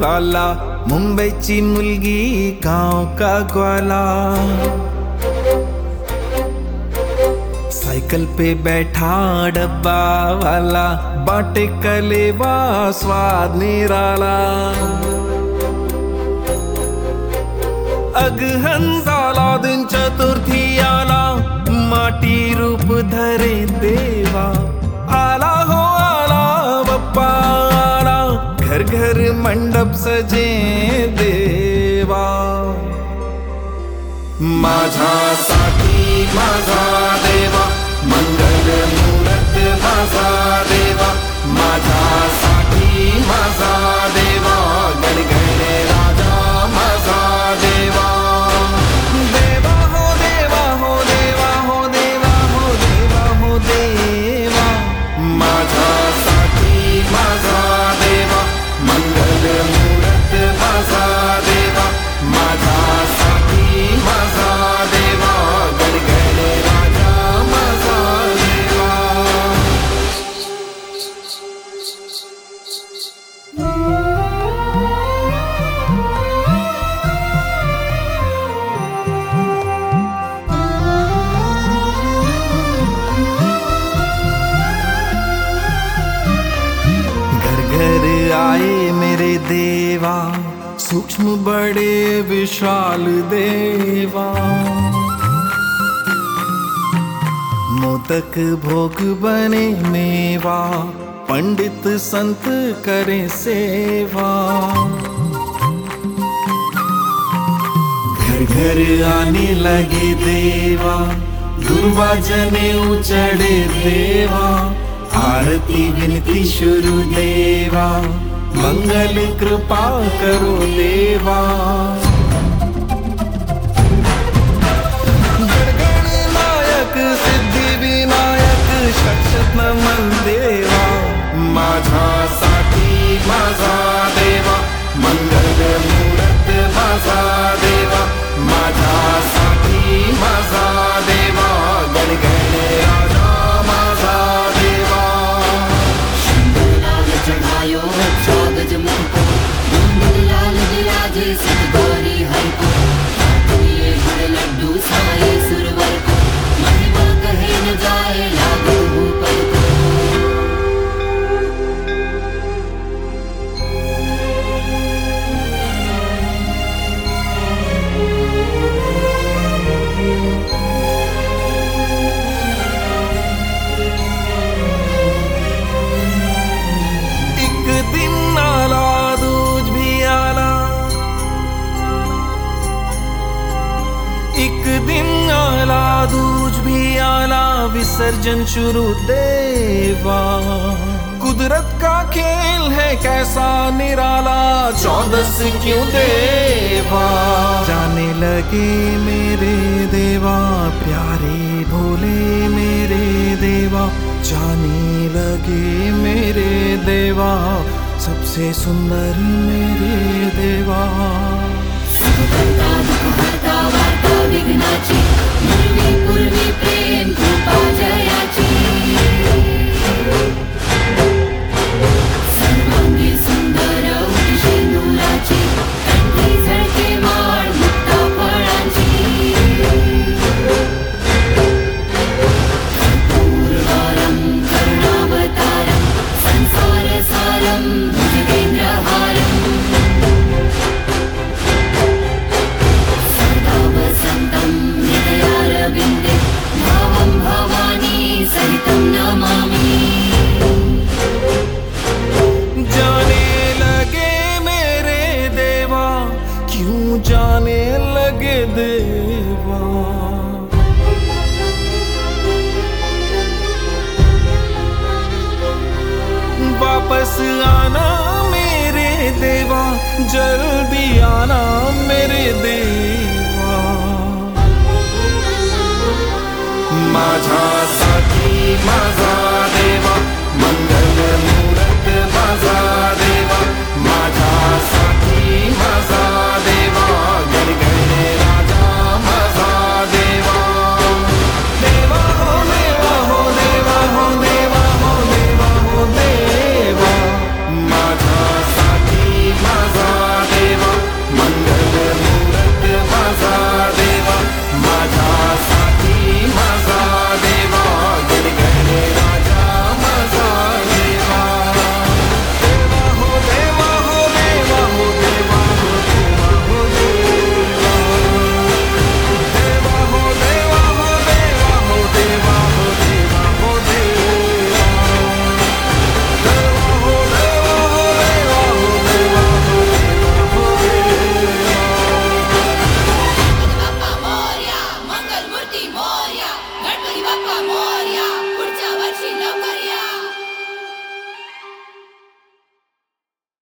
लाला, मुंबईची मुलगी गाव का ग्वाला। साइकिल पे बैठा डब्बा वाला, बाटे कलेवा स्वाद निराला। अगहन झाला दिन चतुर्थी आला, माटी रूप धरे देवा। आला हो आला बप्पा आला, घर घर मंडप सजे देवा। माझ्यासाठी माझा देवा, मंगल मूरत माझा देवा। माझ्यासाठी माझा देवा, गणगणे राजा माझा देवा। देवा हो देवा हो देवा हो देवा हो देवा हो देवा। माझ्यासाठी माझा देवा, मंगल मूरत माझा देवा। माझ्यासाठी माझा देवा, गणगणे राजा माझा देवा। घर घर आए मेरे देवा, सूक्ष्म बड़े विशाल देवा। मोदक भोग बने मेवा, पंडित संत करें सेवा। घर घर आने लगे देवा, दुर्वा जने उचड़े देवा। आरती विनती शुरू देवा, मंगल कृपा करो देवा। गणनायक सिद्धि विनायक, शक्षत नमन देवा। माझ्यासाठी माझा देवा, मंगल मूरत माझा देवा। माझ्यासाठी माझा देवा, गणगणे राजा माझा देवा। लाल चढ़ायो अच्छा गजमुख को, गुंगुल लाल विराजे सतगौरी हर को। ये बड़े लड्डू साए सुरवर को, महिमा कहे न जाए लागू ऊपर को। एक दिन आला दूज भी आला, एक दिन आला दूज भी आला। विसर्जन शुरू देवा, कुदरत का खेल है कैसा निराला। 14 क्यों देवा, जाने लगे मेरे देवा। प्यारे भोले मेरे देवा, जाने लगे मेरे देवा। सबसे सुंदर मेरे देवा। सुखकर्ता दुःखहर्ता वार्ता विघ्नाची, पूर्वी पूर्वी प्रेम कृपा जयाची। सर्वांगी सुंदर उठशेंदुराची, कंठी झळके वाळ मुक्ता फळांची। कर्पूरवारं करुणावतारं, संसारसारं भुजगेन्द्रहारम्। सदा वसन्तं हृदयारविन्दे, भावं भवानी सहितं नमामि। जाने लगे मेरे देवा, क्यों जाने लगे देवा। वापस आना मेरे देवा, जल्दी आना मेरे देवा। माझ्यासाठी माझा देवा, मंगल मूरत माझा देवा। माझ्यासाठी माझा देवा, गणगणे राजा माझा देवा। देवा हो देवा हो देवा हो देवा हो देवा हो देवा। माझ्यासाठी माझा मोर